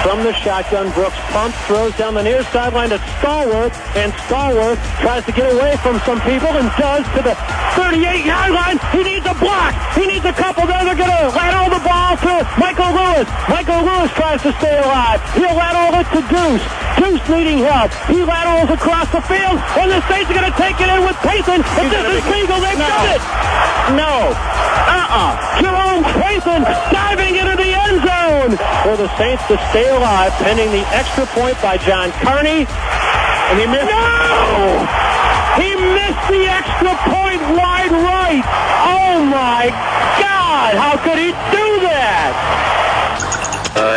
From the shotgun, Brooks pumps, throws down the near sideline to Stallworth, and Stallworth tries to get away from some people and does to the 38-yard line. He needs a block. He needs a couple. Then they're going to lateral the ball to Michael Lewis. Michael Lewis tries to stay alive. He'll lateral it to Deuce. Deuce needing help. He laterals across the field, and the Saints are going to take it in with Payton. If this is legal, they've done it. No. Jerome Payton diving into the end zone for the Saints to stay alive, pending the extra point by John Carney. And he missed. No! He missed the extra point wide right. Oh, my God. How could he do that?